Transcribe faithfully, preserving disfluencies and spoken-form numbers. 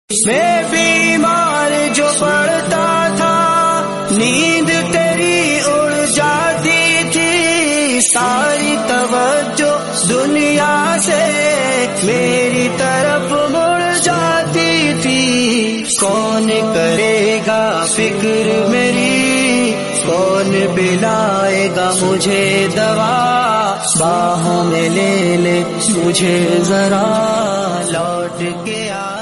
मैं बीमार जो पड़ता था, नींद तेरी उड़ जाती थी, सारी तवज्जो दुनिया से मेरी तरफ मुड़ जाती थी। कौन करेगा फिक्र मेरी, कौन पिलाएगा मुझे दवा, बाहों में ले ले मुझे जरा लौट के आ।